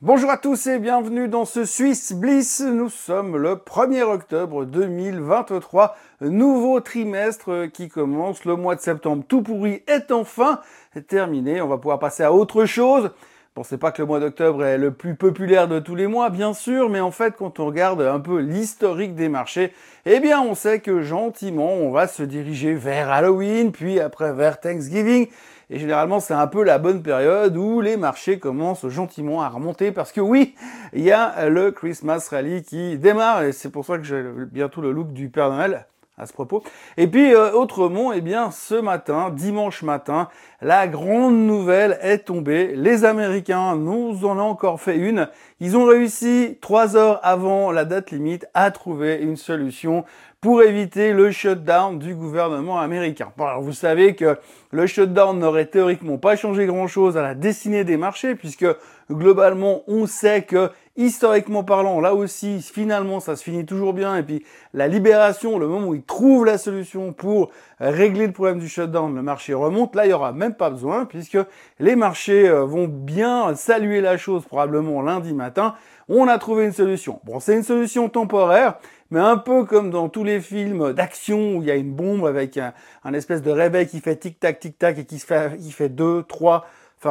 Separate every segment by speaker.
Speaker 1: Bonjour à tous et bienvenue dans ce Swiss Bliss. Nous sommes le 1er octobre 2023, nouveau trimestre qui commence. Le mois de septembre tout pourri est enfin terminé. On va pouvoir passer à autre chose. Bon, c'est pas que le mois d'octobre est le plus populaire de tous les mois, bien sûr, mais en fait, quand on regarde un peu l'historique des marchés, eh bien, on sait que gentiment, on va se diriger vers Halloween, puis après vers Thanksgiving. Et généralement, c'est un peu la bonne période où les marchés commencent gentiment à remonter parce que oui, il y a le Christmas Rally qui démarre et c'est pour ça que j'ai bientôt le look du Père Noël à ce propos. Et puis, autrement, eh bien, ce matin, dimanche matin, la grande nouvelle est tombée. Les Américains nous en ont encore fait une. Ils ont réussi 3 heures avant la date limite à trouver une solution pour éviter le shutdown du gouvernement américain. Bon, alors vous savez que le shutdown n'aurait théoriquement pas changé grand-chose à la destinée des marchés, puisque globalement, on sait que, historiquement parlant, là aussi, finalement, ça se finit toujours bien, et puis la libération, le moment où ils trouvent la solution pour régler le problème du shutdown, le marché remonte, là, il n'y aura même pas besoin, puisque les marchés vont bien saluer la chose, probablement lundi matin, on a trouvé une solution. Bon, c'est une solution temporaire, mais un peu comme dans tous les films d'action où il y a une bombe avec un espèce de réveil qui fait tic-tac et qui fait 2, 3,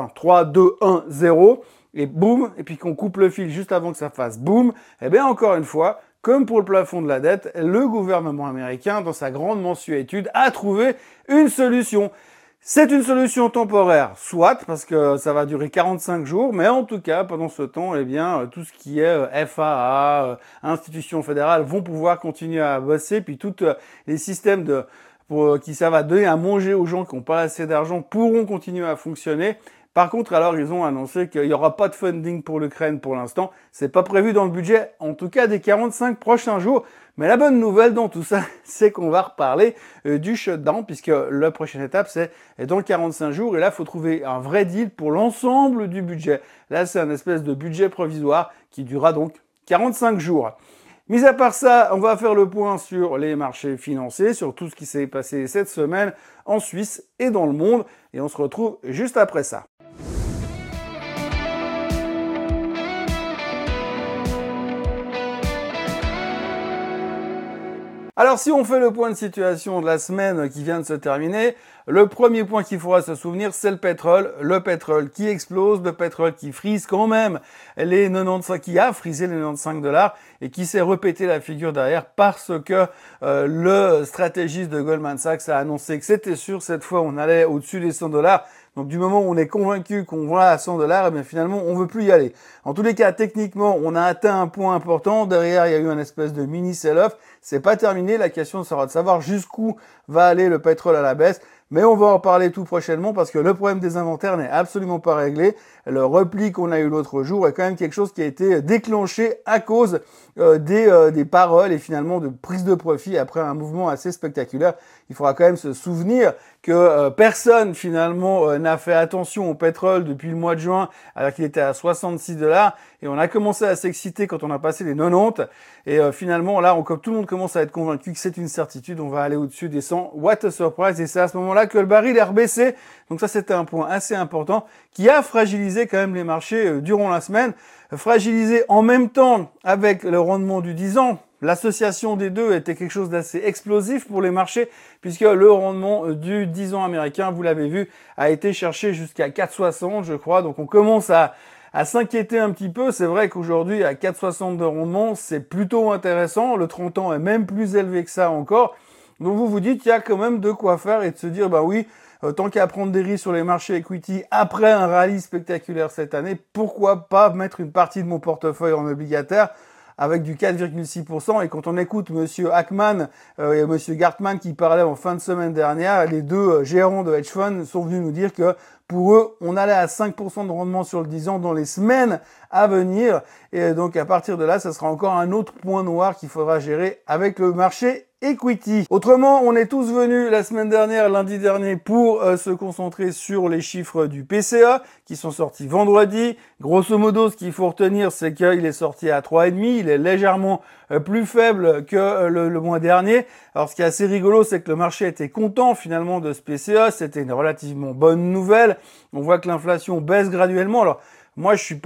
Speaker 1: 2, 1, 0, et boum, et puis qu'on coupe le fil juste avant que ça fasse boum, eh bien encore une fois, comme pour le plafond de la dette, le gouvernement américain, dans sa grande mensuétude, a trouvé une solution. C'est une solution temporaire, soit, parce que ça va durer 45 jours, mais en tout cas, pendant ce temps, eh bien, tout ce qui est FAA, institutions fédérales vont pouvoir continuer à bosser, puis tous les systèmes qui servent à donner à manger aux gens qui n'ont pas assez d'argent pourront continuer à fonctionner. Par contre, alors, ils ont annoncé qu'il n'y aura pas de funding pour l'Ukraine pour l'instant. C'est pas prévu dans le budget, en tout cas des 45 prochains jours. Mais la bonne nouvelle dans tout ça, c'est qu'on va reparler du shutdown, puisque la prochaine étape, c'est dans 45 jours. Et là, il faut trouver un vrai deal pour l'ensemble du budget. Là, c'est un espèce de budget provisoire qui durera donc 45 jours. Mis à part ça, on va faire le point sur les marchés financiers, sur tout ce qui s'est passé cette semaine en Suisse et dans le monde. Et on se retrouve juste après ça. Alors si on fait le point de situation de la semaine qui vient de se terminer, le premier point qu'il faudra se souvenir, c'est le pétrole qui explose, le pétrole qui frise quand même les 95, qui a frisé les 95 $ et qui s'est repété la figure derrière parce que le stratégiste de Goldman Sachs a annoncé que c'était sûr, cette fois on allait au-dessus des 100 $. Donc du moment où on est convaincu qu'on va à 100 $, eh bien finalement on veut plus y aller. En tous les cas, techniquement, on a atteint un point important. Derrière, il y a eu un espèce de mini sell-off. C'est pas terminé. La question sera de savoir jusqu'où va aller le pétrole à la baisse. Mais on va en parler tout prochainement parce que le problème des inventaires n'est absolument pas réglé. Le repli qu'on a eu l'autre jour est quand même quelque chose qui a été déclenché à cause des paroles et finalement de prise de profit après un mouvement assez spectaculaire. Il faudra quand même se souvenir que personne finalement n'a fait attention au pétrole depuis le mois de juin alors qu'il était à 66 $ et on a commencé à s'exciter quand on a passé les 90 et finalement là comme tout le monde commence à être convaincu que c'est une certitude, on va aller au-dessus des 100. What a surprise! Et c'est à ce moment-là que le baril est rebaissé. Donc ça c'était un point assez important qui a fragilisé quand même les marchés durant la semaine, fragilisé en même temps avec le rendement du 10 ans. L'association des deux était quelque chose d'assez explosif pour les marchés puisque le rendement du 10 ans américain, vous l'avez vu, a été cherché jusqu'à 4,60 je crois. Donc on commence à s'inquiéter un petit peu. C'est vrai qu'aujourd'hui, à 4,60 de rendement, c'est plutôt intéressant. Le 30 ans est même plus élevé que ça encore. Donc vous vous dites qu'il y a quand même de quoi faire et de se dire, bah oui, tant qu'à prendre des risques sur les marchés equity après un rallye spectaculaire cette année, pourquoi pas mettre une partie de mon portefeuille en obligataire avec du 4,6%. Et quand on écoute Monsieur Ackman et Monsieur Gartman qui parlaient en fin de semaine dernière, les deux gérants de hedge fund sont venus nous dire que pour eux, on allait à 5% de rendement sur le 10 ans dans les semaines à venir. Et donc à partir de là, ça sera encore un autre point noir qu'il faudra gérer avec le marché equity. Autrement, on est tous venus la semaine dernière, lundi dernier, pour se concentrer sur les chiffres du PCA qui sont sortis vendredi. Grosso modo, ce qu'il faut retenir, c'est qu'il est sorti à 3,5. Il est légèrement plus faible que le mois dernier. Alors, ce qui est assez rigolo, c'est que le marché était content finalement de ce PCA. C'était une relativement bonne nouvelle. On voit que l'inflation baisse graduellement. Alors, moi, je suis pas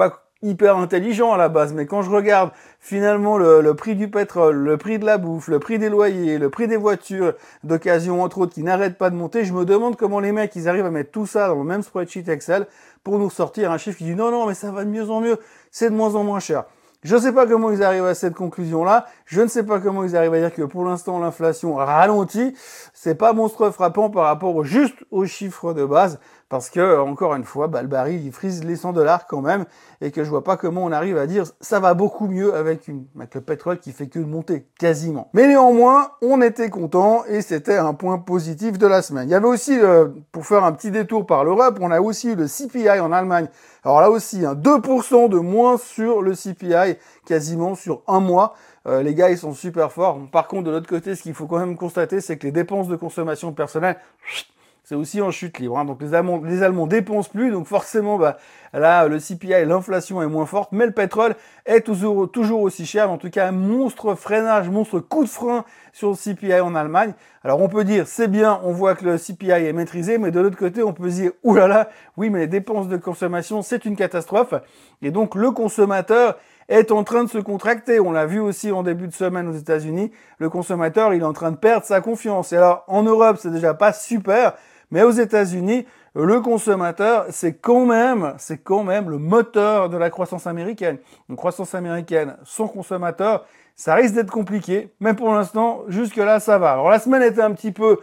Speaker 1: hyper intelligent à la base, mais quand je regarde finalement le prix du pétrole, le prix de la bouffe, le prix des loyers, le prix des voitures d'occasion entre autres qui n'arrêtent pas de monter, je me demande comment les mecs ils arrivent à mettre tout ça dans le même spreadsheet Excel pour nous sortir un chiffre qui dit non mais ça va de mieux en mieux, c'est de moins en moins cher. Je ne sais pas comment ils arrivent à cette conclusion-là. Je ne sais pas comment ils arrivent à dire que pour l'instant l'inflation ralentit. C'est pas monstre frappant par rapport juste aux chiffres de base. Parce que, encore une fois, le baril, il frise les $100 quand même. Et que je vois pas comment on arrive à dire ça va beaucoup mieux avec le pétrole qui fait que de monter, quasiment. Mais néanmoins, on était content et c'était un point positif de la semaine. Il y avait aussi, pour faire un petit détour par l'Europe, on a aussi eu le CPI en Allemagne. Alors là aussi, 2% de moins sur le CPI, quasiment sur un mois. Les gars, ils sont super forts. Par contre, de l'autre côté, ce qu'il faut quand même constater, c'est que les dépenses de consommation personnelle, c'est aussi en chute libre. Donc les Allemands dépensent plus, donc forcément, là, le CPI, l'inflation est moins forte, mais le pétrole est toujours aussi cher. En tout cas, un monstre freinage, monstre coup de frein sur le CPI en Allemagne. Alors on peut dire, c'est bien, on voit que le CPI est maîtrisé, mais de l'autre côté, on peut se dire, oulala, oui, mais les dépenses de consommation, c'est une catastrophe. Et donc le consommateur est en train de se contracter. On l'a vu aussi en début de semaine aux États-Unis. Le consommateur, il est en train de perdre sa confiance. Et alors, en Europe, c'est déjà pas super, mais aux États-Unis, le consommateur, c'est quand même le moteur de la croissance américaine. Une croissance américaine sans consommateur, ça risque d'être compliqué. Mais pour l'instant, jusque-là, ça va. Alors, la semaine était un petit peu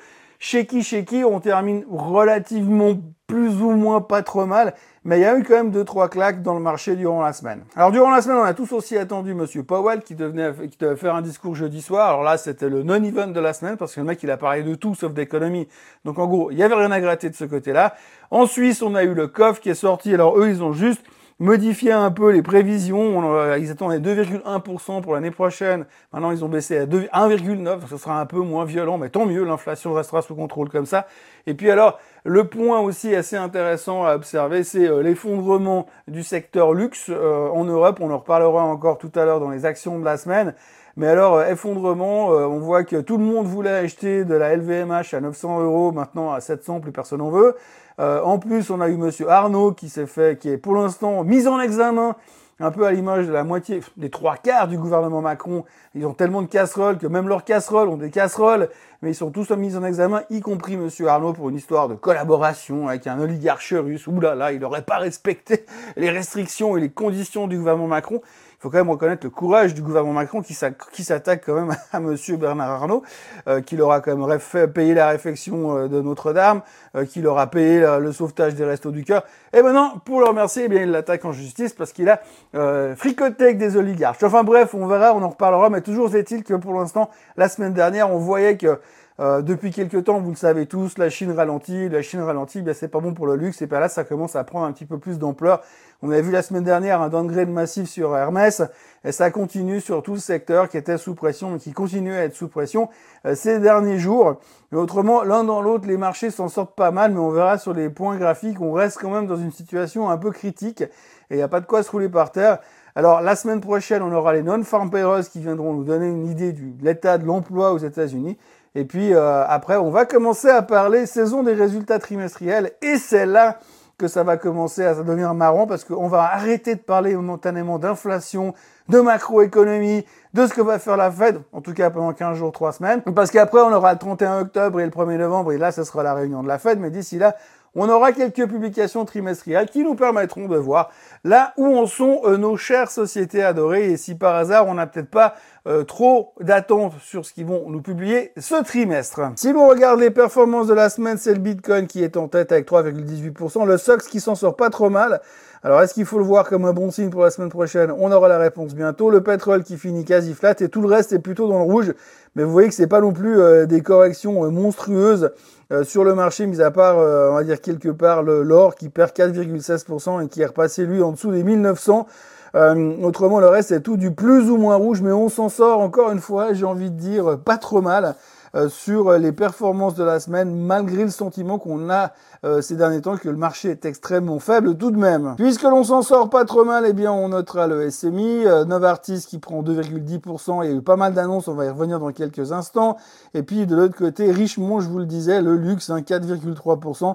Speaker 1: shaky. On termine relativement plus ou moins pas trop mal. Mais il y a eu quand même 2-3 claques dans le marché durant la semaine. Alors durant la semaine, on a tous aussi attendu Monsieur Powell qui devait faire un discours jeudi soir. Alors là, c'était le non-event de la semaine parce que le mec, il a parlé de tout sauf d'économie. Donc en gros, il y avait rien à gratter de ce côté-là. En Suisse, on a eu le COF qui est sorti. Alors eux, ils ont juste modifié un peu les prévisions. Ils attendaient 2,1% pour l'année prochaine. Maintenant, ils ont baissé à 1,9%. Ce sera un peu moins violent, mais tant mieux. L'inflation restera sous contrôle comme ça. Et puis alors, le point aussi assez intéressant à observer, c'est l'effondrement du secteur luxe en Europe. On en reparlera encore tout à l'heure dans les actions de la semaine. Mais alors, effondrement, on voit que tout le monde voulait acheter de la LVMH à 900 €, maintenant à 700, plus personne n'en veut. En plus, on a eu Monsieur Arnault qui est pour l'instant mis en examen, un peu à l'image de la moitié, des 3/4 du gouvernement Macron. Ils ont tellement de casseroles que même leurs casseroles ont des casseroles, mais ils sont tous mis en examen, y compris Monsieur Arnault pour une histoire de collaboration avec un oligarque russe. Ouh là là, il n'aurait pas respecté les restrictions et les conditions du gouvernement Macron. Il faut quand même reconnaître le courage du gouvernement Macron qui s'attaque quand même à Monsieur Bernard Arnault, qui leur a quand même fait payer la réfection de Notre-Dame, qui leur a payé le sauvetage des Restos du Cœur. Et maintenant, pour le remercier, eh bien, il l'attaque en justice parce qu'il a fricoté avec des oligarques. Enfin bref, on verra, on en reparlera, mais toujours est-il que pour l'instant, la semaine dernière, on voyait que depuis quelques temps, vous le savez tous, la Chine ralentit, bien c'est pas bon pour le luxe, et bien là ça commence à prendre un petit peu plus d'ampleur. On avait vu la semaine dernière un downgrade massif sur Hermès, et ça continue sur tout le secteur qui était sous pression, mais qui continue à être sous pression ces derniers jours. Mais autrement, l'un dans l'autre, les marchés s'en sortent pas mal, mais on verra sur les points graphiques, on reste quand même dans une situation un peu critique, et il n'y a pas de quoi se rouler par terre. Alors, la semaine prochaine, on aura les non-farm payrolls qui viendront nous donner une idée de l'état de l'emploi aux États-Unis. Et puis, après, on va commencer à parler saison des résultats trimestriels. Et c'est là que ça va commencer à devenir marrant parce qu'on va arrêter de parler momentanément d'inflation, de macroéconomie, de ce que va faire la Fed, en tout cas pendant 15 jours, 3 semaines. Parce qu'après, on aura le 31 octobre et le 1er novembre, et là, ce sera la réunion de la Fed. Mais d'ici là, on aura quelques publications trimestrielles qui nous permettront de voir là où en sont nos chères sociétés adorées et si par hasard on n'a peut-être pas trop d'attentes sur ce qu'ils vont nous publier ce trimestre. Si l'on regarde les performances de la semaine, c'est le Bitcoin qui est en tête avec 3,18%, le SOX qui s'en sort pas trop mal. Alors, est-ce qu'il faut le voir comme un bon signe pour la semaine prochaine? On aura la réponse bientôt. Le pétrole qui finit quasi flat et tout le reste est plutôt dans le rouge. Mais vous voyez que c'est pas non plus des corrections monstrueuses sur le marché, mis à part, on va dire quelque part, l'or qui perd 4,16% et qui est repassé, lui, en dessous des 1900. Autrement, le reste, c'est tout du plus ou moins rouge, mais on s'en sort, encore une fois, j'ai envie de dire, pas trop mal. Sur les performances de la semaine, malgré le sentiment qu'on a ces derniers temps que le marché est extrêmement faible tout de même. Puisque l'on s'en sort pas trop mal, eh bien on notera le SMI, Novartis qui prend 2,10%, il y a eu pas mal d'annonces, on va y revenir dans quelques instants. Et puis de l'autre côté, Richemont, je vous le disais, le luxe, 4,3%.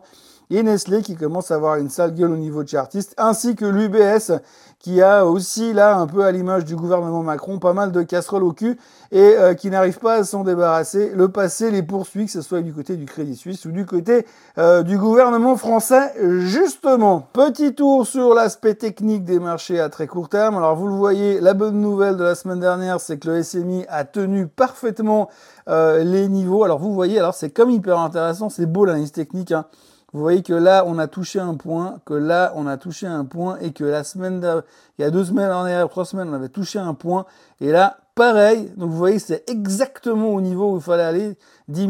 Speaker 1: et Nestlé qui commence à avoir une sale gueule au niveau de chartiste, ainsi que l'UBS qui a aussi là, un peu à l'image du gouvernement Macron, pas mal de casseroles au cul et qui n'arrive pas à s'en débarrasser. Le passé les poursuit, que ce soit du côté du Crédit Suisse ou du côté du gouvernement français, justement. Petit tour sur l'aspect technique des marchés à très court terme. Alors vous le voyez, la bonne nouvelle de la semaine dernière, c'est que le SMI a tenu parfaitement les niveaux. Alors vous voyez, alors c'est comme hyper intéressant, c'est beau l'analyse technique, hein. Vous voyez que là, on a touché un point, que là, on a touché un point, et que la semaine il y a 2 semaines en arrière, 3 semaines, on avait touché un point, et là, pareil. Donc vous voyez, c'est exactement au niveau où il fallait aller, 10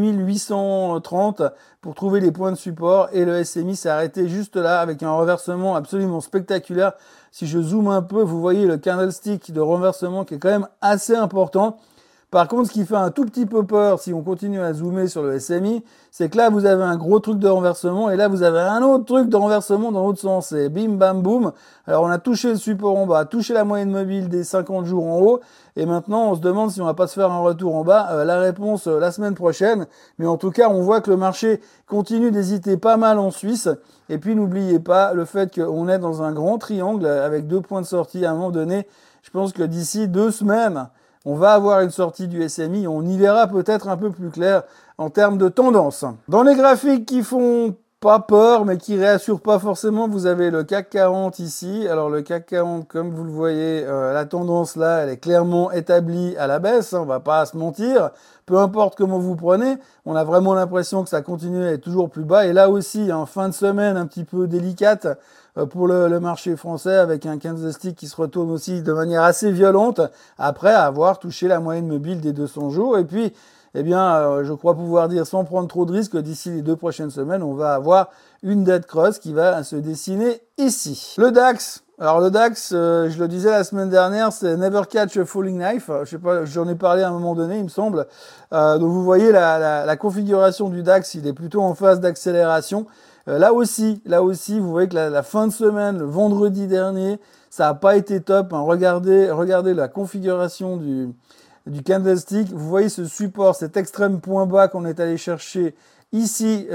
Speaker 1: 830 pour trouver les points de support, et le SMI s'est arrêté juste là, avec un reversement absolument spectaculaire. Si je zoome un peu, vous voyez le candlestick de renversement qui est quand même assez important. Par contre, ce qui fait un tout petit peu peur, si on continue à zoomer sur le SMI, c'est que là, vous avez un gros truc de renversement, et là, vous avez un autre truc de renversement dans l'autre sens. C'est bim, bam, boum. Alors, on a touché le support en bas, touché la moyenne mobile des 50 jours en haut, et maintenant, on se demande si on va pas se faire un retour en bas. La réponse, la semaine prochaine. Mais en tout cas, on voit que le marché continue d'hésiter pas mal en Suisse. Et puis, n'oubliez pas le fait qu'on est dans un grand triangle avec 2 points de sortie à un moment donné. Je pense que d'ici 2 semaines, on va avoir une sortie du SMI, on y verra peut-être un peu plus clair en termes de tendance. Dans les graphiques qui font pas peur, mais qui réassurent pas forcément, vous avez le CAC 40 ici. Alors le CAC 40, comme vous le voyez, la tendance là, elle est clairement établie à la baisse, hein, on va pas se mentir. Peu importe comment vous prenez, on a vraiment l'impression que ça continue à être toujours plus bas. Et là aussi, en fin de semaine un petit peu délicate pour le marché français, avec un candlestick qui se retourne aussi de manière assez violente après avoir touché la moyenne mobile des 200 jours. Et puis, eh bien, je crois pouvoir dire sans prendre trop de risques que d'ici les 2 prochaines semaines, on va avoir une dead cross qui va se dessiner ici. Le DAX. Alors le DAX, je le disais la semaine dernière, c'est never catch a falling knife. Je sais pas, j'en ai parlé à un moment donné, il me semble. Donc vous voyez la configuration du DAX, il est plutôt en phase d'accélération. Là aussi, vous voyez que la fin de semaine, le vendredi dernier, ça n'a pas été top, hein. Regardez la configuration du candlestick. Vous voyez ce support, cet extrême point bas qu'on est allé chercher ici.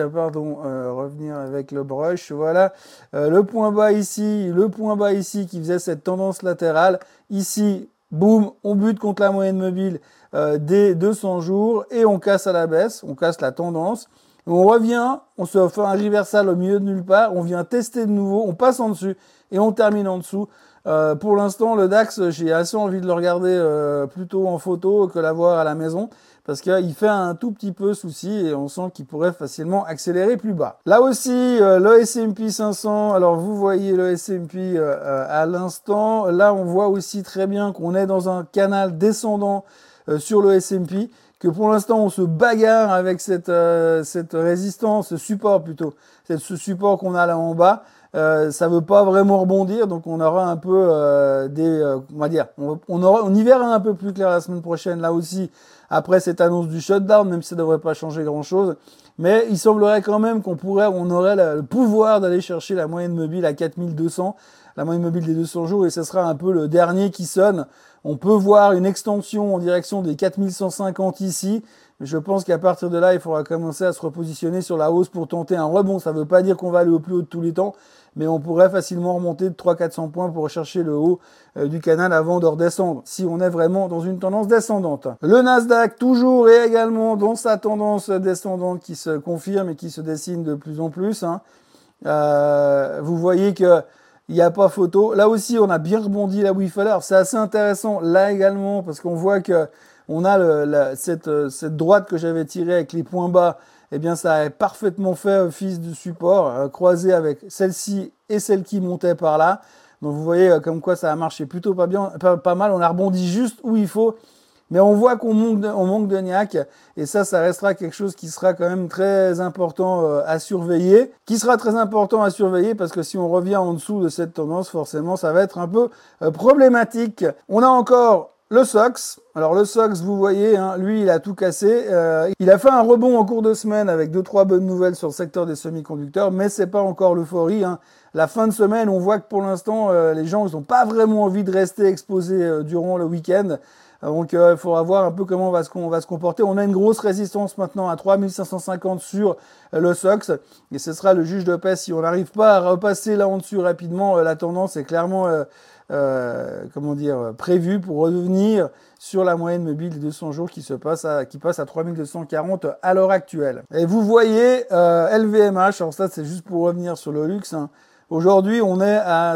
Speaker 1: Revenir avec le brush. Voilà, le point bas ici qui faisait cette tendance latérale. Ici, boum, on bute contre la moyenne mobile des 200 jours et on casse à la baisse, on casse la tendance. On revient, on se fait un reversal au milieu de nulle part, on vient tester de nouveau, on passe en dessus et on termine en dessous. Pour l'instant, le DAX, j'ai assez envie de le regarder plutôt en photo que l'avoir à la maison, parce qu'il fait un tout petit peu souci et on sent qu'il pourrait facilement accélérer plus bas. Là aussi, le S&P 500, alors vous voyez le S&P à l'instant, là on voit aussi très bien qu'on est dans un canal descendant sur le S&P, que pour l'instant on se bagarre avec cette résistance, ce support plutôt, ce support qu'on a là en bas. Ça veut pas vraiment rebondir, donc on aura un peu on va dire, on y verra un peu plus clair la semaine prochaine là aussi après cette annonce du shutdown, même si ça devrait pas changer grand chose. Mais il semblerait quand même on aurait le pouvoir d'aller chercher la moyenne mobile à 4200, la moyenne mobile des 200 jours, et ce sera un peu le dernier qui sonne. On peut voir une extension en direction des 4150 ici. Je pense qu'à partir de là, il faudra commencer à se repositionner sur la hausse pour tenter un rebond. Ça ne veut pas dire qu'on va aller au plus haut de tous les temps, mais on pourrait facilement remonter de 300-400 points pour rechercher le haut du canal avant de redescendre, si on est vraiment dans une tendance descendante. Le Nasdaq, toujours et également dans sa tendance descendante qui se confirme et qui se dessine de plus en plus, hein. Vous voyez que il n'y a pas photo. Là aussi, on a bien rebondi là où il fallait. Alors, c'est assez intéressant là également parce qu'on voit que on a cette droite que j'avais tirée avec les points bas. Eh bien, ça a parfaitement fait office de support, croisé avec celle-ci et celle qui montait par là. Donc, vous voyez comme quoi ça a marché plutôt pas mal. On a rebondi juste où il faut. Mais on voit qu'on manque de niaque, et ça restera quelque chose qui sera quand même très important à surveiller. Parce que si on revient en dessous de cette tendance, forcément, ça va être un peu problématique. On a encore le SOX. Alors le SOX, vous voyez, hein, lui, il a tout cassé. Il a fait un rebond en cours de semaine avec 2-3 bonnes nouvelles sur le secteur des semi-conducteurs, mais c'est pas encore l'euphorie, hein. La fin de semaine, on voit que pour l'instant, les gens, ils n'ont pas vraiment envie de rester exposés durant le week-end. Donc il faudra voir un peu comment on va se comporter. On a une grosse résistance maintenant à 3550 sur le SOX et ce sera le juge de paix. Si on n'arrive pas à repasser là en dessus rapidement, la tendance est clairement prévue pour revenir sur la moyenne mobile des 200 jours qui passe à 3240 à l'heure actuelle. Et vous voyez LVMH, alors ça c'est juste pour revenir sur le luxe, hein. Aujourd'hui, on est à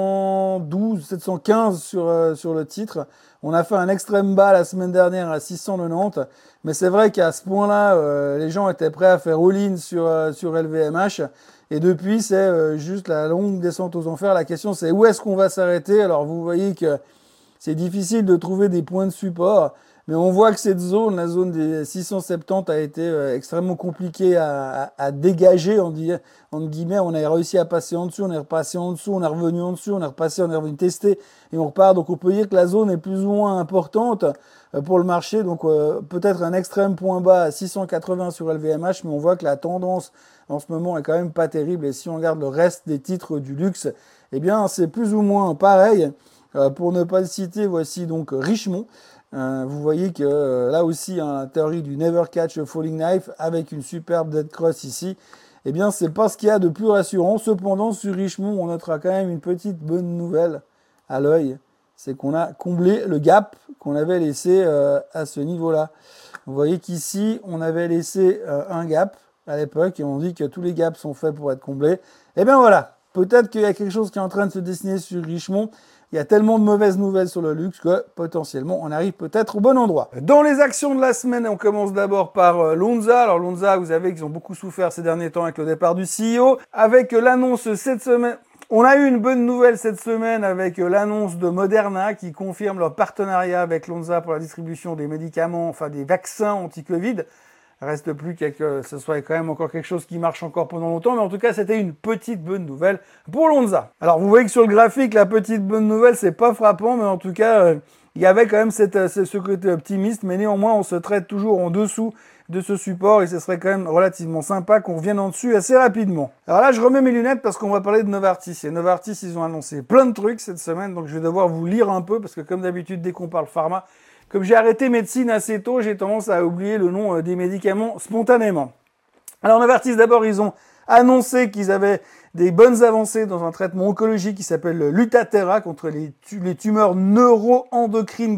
Speaker 1: 712, 715 sur le titre. On a fait un extrême bas la semaine dernière à 690. Mais c'est vrai qu'à ce point-là, les gens étaient prêts à faire all-in sur LVMH. Et depuis, c'est juste la longue descente aux enfers. La question, c'est où est-ce qu'on va s'arrêter? Alors, vous voyez que c'est difficile de trouver des points de support. Mais on voit que cette zone, la zone des 670, a été extrêmement compliquée à dégager. Entre guillemets, on a réussi à passer en dessous, on est repassé en dessous, on est revenu en dessous, on est repassé, on est revenu tester et on repart. Donc on peut dire que la zone est plus ou moins importante pour le marché. Donc peut-être un extrême point bas à 680 sur LVMH, mais on voit que la tendance en ce moment est quand même pas terrible. Et si on regarde le reste des titres du luxe, eh bien c'est plus ou moins pareil. Pour ne pas le citer, voici donc Richemont. Vous voyez que là aussi, hein, la théorie du never catch a falling knife avec une superbe dead cross ici, eh bien c'est pas ce qu'il y a de plus rassurant. Cependant, sur Richemont, on notera quand même une petite bonne nouvelle à l'œil, c'est qu'on a comblé le gap qu'on avait laissé à ce niveau-là. Vous voyez qu'ici, on avait laissé un gap à l'époque et on dit que tous les gaps sont faits pour être comblés. Eh bien voilà, peut-être qu'il y a quelque chose qui est en train de se dessiner sur Richemont. Il y a tellement de mauvaises nouvelles sur le luxe que potentiellement on arrive peut-être au bon endroit. Dans les actions de la semaine, on commence d'abord par Lonza. Alors Lonza, vous savez qu'ils ont beaucoup souffert ces derniers temps avec le départ du CEO. Avec l'annonce cette semaine, on a eu une bonne nouvelle cette semaine avec l'annonce de Moderna qui confirme leur partenariat avec Lonza pour la distribution des médicaments, enfin des vaccins anti-Covid. Reste plus que ce soit quand même encore quelque chose qui marche encore pendant longtemps, mais en tout cas, c'était une petite bonne nouvelle pour Lonza. Alors, vous voyez que sur le graphique, la petite bonne nouvelle, c'est pas frappant, mais en tout cas, il y avait quand même ce côté optimiste, mais néanmoins, on se traite toujours en dessous de ce support et ce serait quand même relativement sympa qu'on revienne en dessus assez rapidement. Alors là, je remets mes lunettes parce qu'on va parler de Novartis. Et Novartis, ils ont annoncé plein de trucs cette semaine, donc je vais devoir vous lire un peu parce que comme d'habitude, dès qu'on parle pharma, comme j'ai arrêté médecine assez tôt, j'ai tendance à oublier le nom des médicaments spontanément. Alors Novartis, d'abord, ils ont annoncé qu'ils avaient des bonnes avancées dans un traitement oncologique qui s'appelle Lutathera contre les tumeurs neuro-endocrines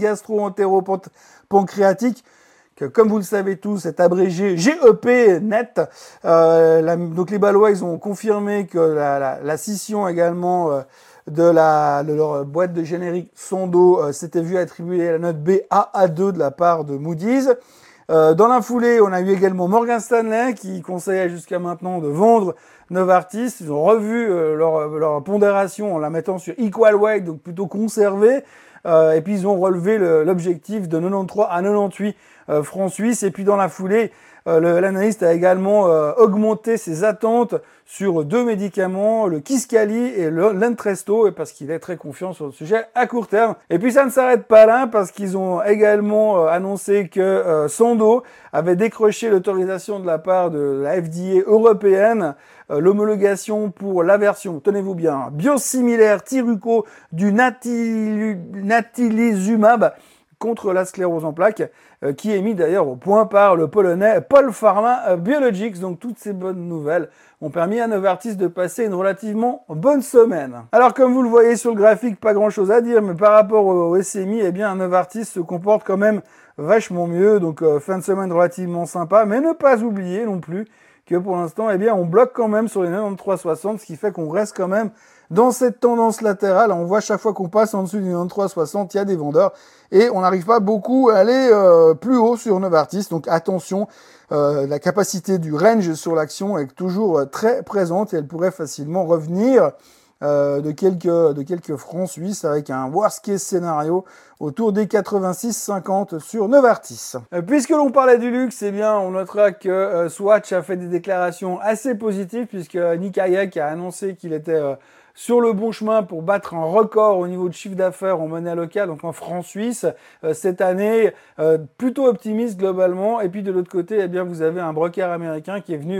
Speaker 1: gastro-entero-pancréatiques, que comme vous le savez tous, c'est abrégé GEP net. Donc les Balois, ils ont confirmé que la scission également de leur boîte de générique Sondo s'était vu attribuer la note Baa2 de la part de Moody's. Dans la foulée, on a eu également Morgan Stanley qui conseillait jusqu'à maintenant de vendre Novartis. Ils ont revu leur pondération en la mettant sur equal weight, donc plutôt conservé. Et puis ils ont relevé l'objectif de 93 à 98 francs suisses. Et puis dans la foulée, l'analyste a également augmenté ses attentes sur deux médicaments, le Kisqali et l'Entresto, parce qu'il est très confiant sur le sujet à court terme. Et puis ça ne s'arrête pas là, parce qu'ils ont également annoncé que Sandoz avait décroché l'autorisation de la part de la FDA européenne, l'homologation pour la version, tenez-vous bien, biosimilaire Tyruko du natalizumab contre la sclérose en plaques, qui est mis d'ailleurs au point par le polonais Polpharma Biologics. Donc toutes ces bonnes nouvelles ont permis à Novartis de passer une relativement bonne semaine. Alors comme vous le voyez sur le graphique, pas grand chose à dire, mais par rapport au SMI, eh bien Novartis se comporte quand même vachement mieux. Donc fin de semaine relativement sympa, mais ne pas oublier non plus que pour l'instant, eh bien on bloque quand même sur les 93,60, ce qui fait qu'on reste quand même dans cette tendance latérale. On voit chaque fois qu'on passe en dessous du 93,60, il y a des vendeurs et on n'arrive pas beaucoup à aller plus haut sur Novartis. Donc attention, la capacité du range sur l'action est toujours très présente et elle pourrait facilement revenir de quelques francs suisses avec un worst case scénario autour des 86,50 sur Novartis. Puisque l'on parlait du luxe, eh bien on notera que Swatch a fait des déclarations assez positives puisque Nick Hayek a annoncé qu'il était sur le bon chemin pour battre un record au niveau de chiffre d'affaires en monnaie locale, donc en francs suisses, cette année, plutôt optimiste globalement. Et puis de l'autre côté, eh bien, vous avez un broker américain qui est venu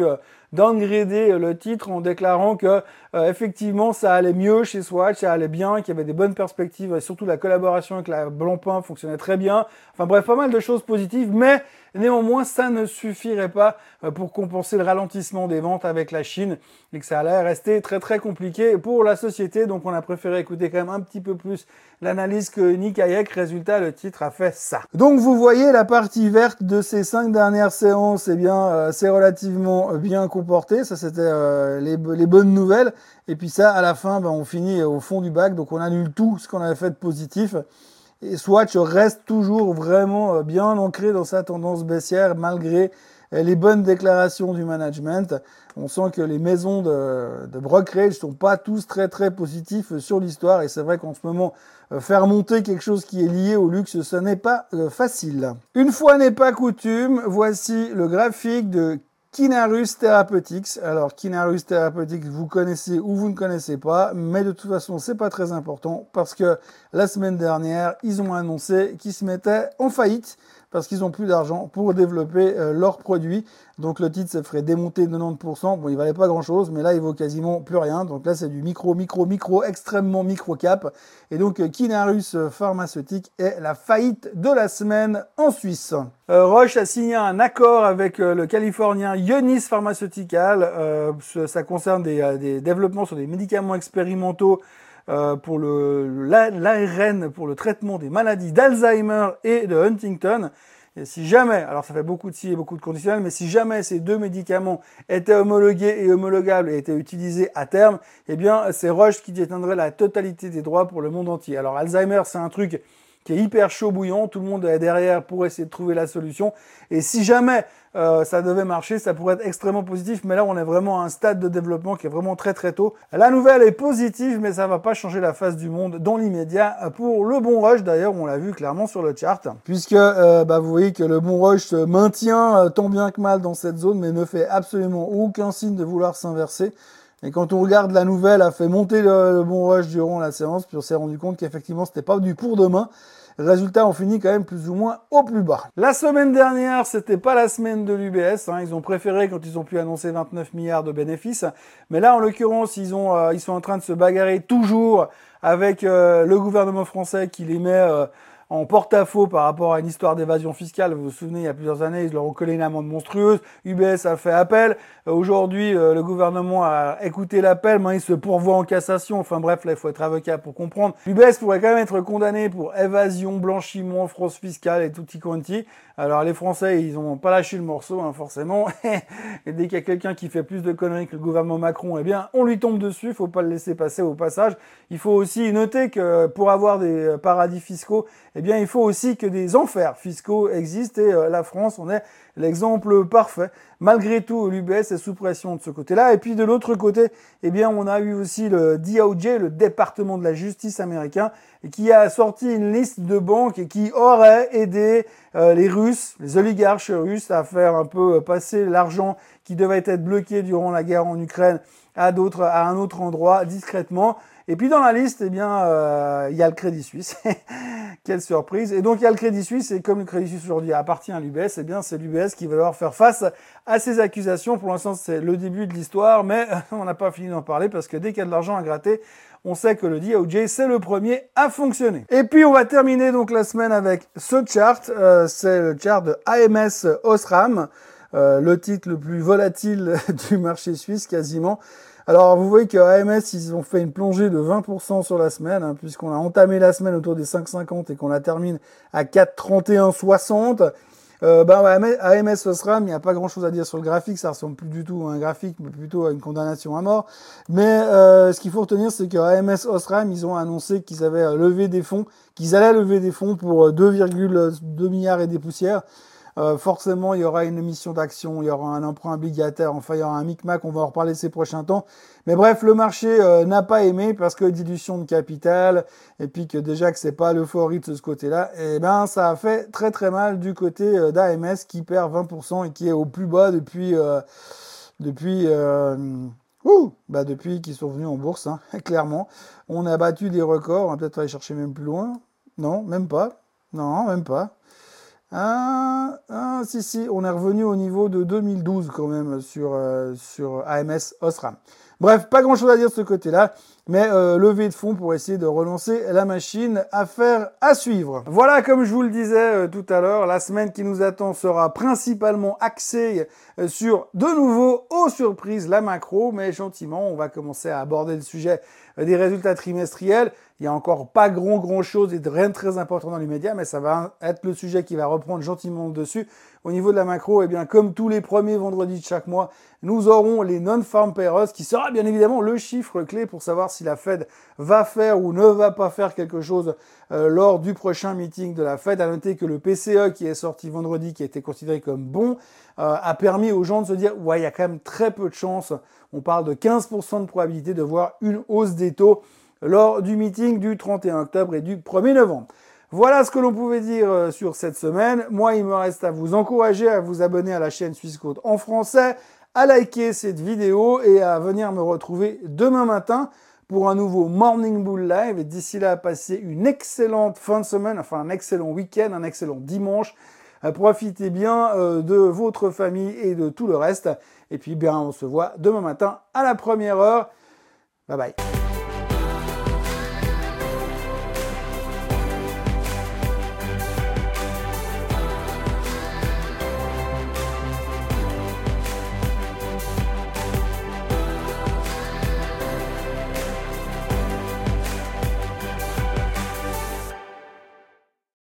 Speaker 1: downgradé le titre en déclarant que effectivement ça allait mieux chez Swatch, ça allait bien, qu'il y avait des bonnes perspectives, et surtout la collaboration avec la Blancpain fonctionnait très bien. Enfin bref, pas mal de choses positives, mais néanmoins ça ne suffirait pas pour compenser le ralentissement des ventes avec la Chine et que ça allait rester très très compliqué pour la société. Donc on a préféré écouter quand même un petit peu plus l'analyse que Nick Hayek. Résultat, le titre a fait ça. Donc vous voyez, la partie verte de ces 5 dernières séances, eh bien c'est relativement bien comporté. Ça c'était les bonnes nouvelles. Et puis ça, à la fin, on finit au fond du bac. Donc on annule tout ce qu'on avait fait de positif. Et Swatch reste toujours vraiment bien ancré dans sa tendance baissière malgré les bonnes déclarations du management. On sent que les maisons de brokerage sont pas tous très très positifs sur l'histoire et c'est vrai qu'en ce moment, faire monter quelque chose qui est lié au luxe, ce n'est pas facile. Une fois n'est pas coutume, voici le graphique de Kinarus Therapeutics. Alors Kinarus Therapeutics, vous connaissez ou vous ne connaissez pas, mais de toute façon c'est pas très important parce que la semaine dernière ils ont annoncé qu'ils se mettaient en faillite parce qu'ils ont plus d'argent pour développer leurs produits. Donc le titre se ferait démonter 90%. Bon, il valait pas grand chose, mais là il vaut quasiment plus rien. Donc là c'est du micro, extrêmement micro cap. Et donc Kinarus Pharmaceutique est la faillite de la semaine en Suisse. Roche a signé un accord avec le Californien Ionis Pharmaceutical. Ça concerne des développements sur des médicaments expérimentaux pour l'ARN, pour le traitement des maladies d'Alzheimer et de Huntington. Et si jamais, alors ça fait beaucoup de si et beaucoup de conditionnels, mais si jamais ces deux médicaments étaient homologués et homologables et étaient utilisés à terme, eh bien c'est Roche qui détiendrait la totalité des droits pour le monde entier. Alors Alzheimer, c'est un truc qui est hyper chaud bouillant, tout le monde est derrière pour essayer de trouver la solution. Et si jamais ça devait marcher, ça pourrait être extrêmement positif, mais là on est vraiment à un stade de développement qui est vraiment très très tôt. La nouvelle est positive, mais ça va pas changer la face du monde dans l'immédiat pour le bon Roche. D'ailleurs, on l'a vu clairement sur le chart, puisque vous voyez que le bon Roche se maintient tant bien que mal dans cette zone, mais ne fait absolument aucun signe de vouloir s'inverser. Et quand on regarde, la nouvelle a fait monter le bon Roche durant la séance, puis on s'est rendu compte qu'effectivement c'était pas du pour demain. Résultat, on finit quand même plus ou moins au plus bas. La semaine dernière, c'était pas la semaine de l'UBS. Ils ont préféré quand ils ont pu annoncer 29 milliards de bénéfices. Mais là, en l'occurrence, ils sont en train de se bagarrer toujours avec le gouvernement français qui les met en porte-à-faux par rapport à une histoire d'évasion fiscale. Vous vous souvenez, il y a plusieurs années, ils leur ont collé une amende monstrueuse. UBS a fait appel. Aujourd'hui, le gouvernement a écouté l'appel. Maintenant, il se pourvoit en cassation. Enfin bref, là, il faut être avocat pour comprendre. UBS pourrait quand même être condamné pour évasion, blanchiment, fraude fiscale et tutti quanti. Alors les Français, ils ont pas lâché le morceau, forcément. Et dès qu'il y a quelqu'un qui fait plus de conneries que le gouvernement Macron, eh bien, on lui tombe dessus. Faut pas le laisser passer au passage. Il faut aussi noter que pour avoir des paradis fiscaux, eh bien, il faut aussi que des enfers fiscaux existent. Et la France, on est l'exemple parfait. Malgré tout, l'UBS est sous pression de ce côté-là. Et puis de l'autre côté, eh bien, on a eu aussi le DOJ, le département de la justice américain, qui a sorti une liste de banques qui auraient aidé les Russes, les oligarches russes, à faire un peu passer l'argent qui devait être bloqué durant la guerre en Ukraine à un autre endroit discrètement. Et puis dans la liste, eh bien, il y a le Crédit Suisse. Quelle surprise. Et donc il y a le Crédit Suisse, et comme le Crédit Suisse aujourd'hui appartient à l'UBS, eh bien c'est l'UBS qui va devoir faire face à ces accusations. Pour l'instant, c'est le début de l'histoire, mais on n'a pas fini d'en parler parce que dès qu'il y a de l'argent à gratter, on sait que le DOJ, c'est le premier à fonctionner. Et puis on va terminer donc la semaine avec ce chart. C'est le chart de AMS Osram, le titre le plus volatile du marché suisse quasiment. Alors, vous voyez qu'à AMS, ils ont fait une plongée de 20% sur la semaine, puisqu'on a entamé la semaine autour des 5,50 et qu'on la termine à 4,31,60. AMS Osram, il n'y a pas grand-chose à dire sur le graphique, ça ressemble plus du tout à un graphique, mais plutôt à une condamnation à mort. Mais ce qu'il faut retenir, c'est qu'à AMS Osram, ils ont annoncé qu'ils avaient levé des fonds, qu'ils allaient lever des fonds pour 2,2 milliards et des poussières. Forcément, il y aura une émission d'action, il y aura un emprunt obligataire, enfin, il y aura un micmac, on va en reparler ces prochains temps. Mais bref, le marché n'a pas aimé parce que dilution de capital, et puis que déjà que c'est pas l'euphorie de ce côté-là, et ben, ça a fait très très mal du côté d'AMS qui perd 20% et qui est au plus bas depuis qu'ils sont venus en bourse, clairement. On a battu des records, on va peut-être aller chercher même plus loin. Non, même pas. Non, même pas. Si, on est revenu au niveau de 2012 quand même sur AMS Osram. Bref, pas grand-chose à dire de ce côté-là, mais levée de fonds pour essayer de relancer la machine, affaire à suivre. Voilà, comme je vous le disais tout à l'heure, la semaine qui nous attend sera principalement axée sur, de nouveau, aux surprises, la macro, mais gentiment, on va commencer à aborder le sujet des résultats trimestriels. Il n'y a encore pas grand-chose et de rien de très important dans l'immédiat, mais ça va être le sujet qui va reprendre gentiment dessus. Au niveau de la macro, eh bien, comme tous les premiers vendredis de chaque mois, nous aurons les non-farm payrolls, qui sera bien évidemment le chiffre clé pour savoir si la Fed va faire ou ne va pas faire quelque chose lors du prochain meeting de la Fed. À noter que le PCE qui est sorti vendredi, qui a été considéré comme bon, a permis aux gens de se dire « ouais, il y a quand même très peu de chance ». On parle de 15% de probabilité de voir une hausse des taux lors du meeting du 31 octobre et du 1er novembre. Voilà ce que l'on pouvait dire sur cette semaine. Moi, il me reste à vous encourager à vous abonner à la chaîne Swissquote en français, à liker cette vidéo et à venir me retrouver demain matin pour un nouveau Morning Bull Live. Et d'ici là, passez une excellente fin de semaine, enfin un excellent week-end, un excellent dimanche. Profitez bien de votre famille et de tout le reste. Et puis, bien, on se voit demain matin à la première heure. Bye bye.